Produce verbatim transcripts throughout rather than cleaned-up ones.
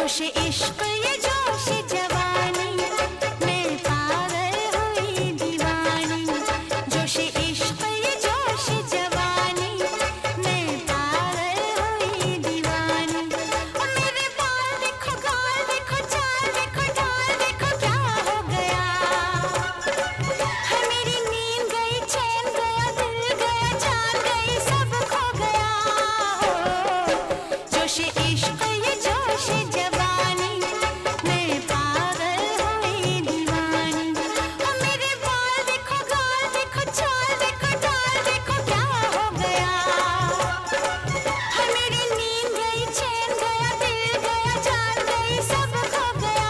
जोश इश्क ये जोश जवानी मैं पागल हुई दीवानी। जोश इश्क ये जोश जवानी मैं पागल हुई दीवानी। और मेरे बाल देखो, गाल देखो, चाल देखो, ढाल देखो क्या हो गया। है मेरी नींद गई, चैन गया, दिल गया, जान गई, सब खो गया। जोश इश्क ये जोश जवानी मैं पागल हुई दीवानी। और मेरे बाल देखो, गाल देखो, चाल देखो, ढाल देखो क्या हो गया। है मेरी नींद गई, चैन गया, दिल गया, जान गई, सब खो गया।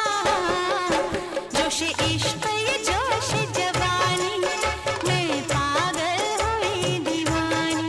जोश इश्क ये जोश जवानी मैं पागल हुई दीवानी।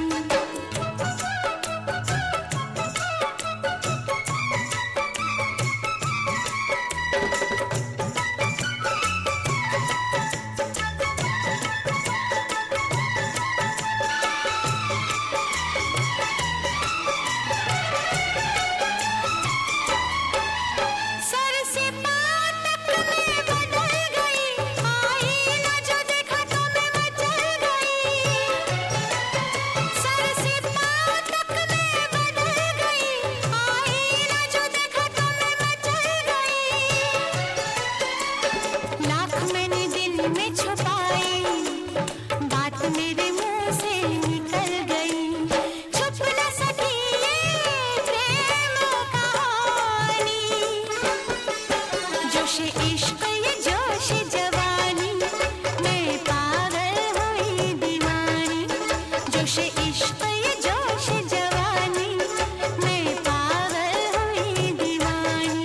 सर से पाँव तक मैं बदल गई, आईना जो देखा तो मैं मचल गई। सर से पाँव तक मैं बदल गई, आईना जो देखा तो मैं मचल गई। लाख मैंने दिल में छुपाई, बात मेरे मुंह से निकल गई। छुप न सकी ये प्रेम कहानी। जोश इश्क ये जोश जवानी मैं पागल हुई दीवानी। जोश इश्क ये जोश जवानी मैं पागल हुई दीवानी।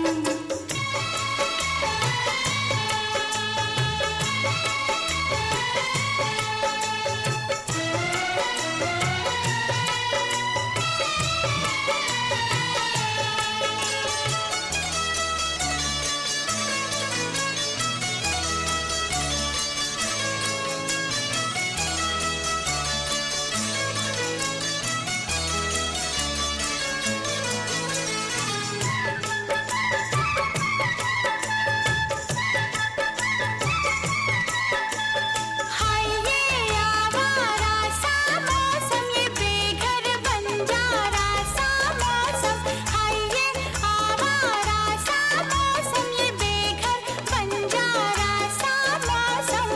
हाय ये आवारा सा मौसम, ये बेघर बंजारा सा मौसम। हाय ये आवारा सा मौसम, ये बेघर बंजारा सा मौसम।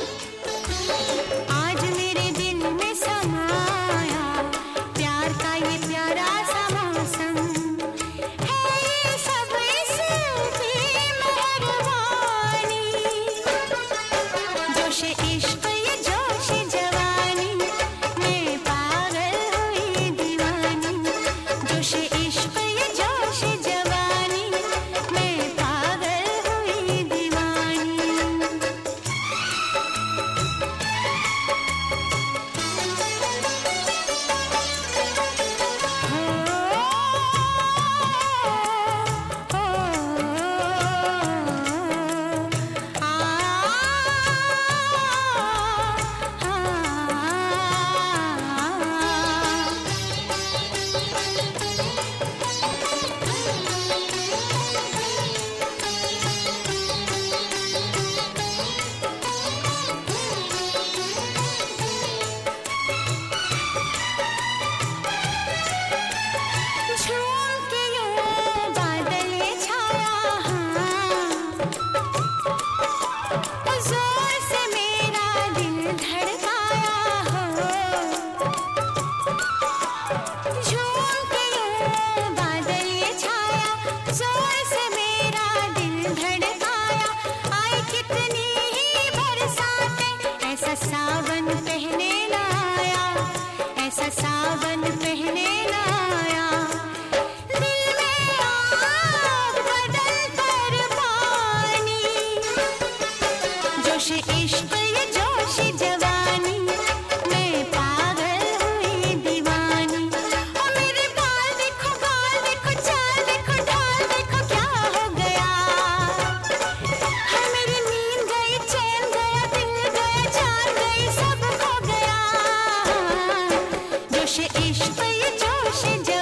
आज मेरे दिल में समाया प्यार का ये प्यारा सा मौसम। है ये सब इसकी मेहरबानी। जोश इश्क ये जोश जवानी मैं पागल हुई दीवानी। जोश इश्क ये जोश जवानी मैं पागल हुई दीवानी। झूम के यूं बादल ये छाया, हाँ जोर से मेरा दिल धड़काया हो। झूम के यूं बादल ये छाया, जोर से मेरा दिल धड़काया। आई कितनी ही बरसातें, ऐसा सावन पहने ना आया, ऐसा सावन पहने ना आया। दिल में आग बदल कर पानी। जोश इश्क ये जोश जवानी मैं पागल हुई दीवानी। और मेरे बाल देखो, गाल देखो, चाल देखो, ढाल देखो क्या हो गया। है मेरी नींद गई, चैन गया, दिल गया, जान गई, सब खो गया। जोश इश्क ये जोश जवानी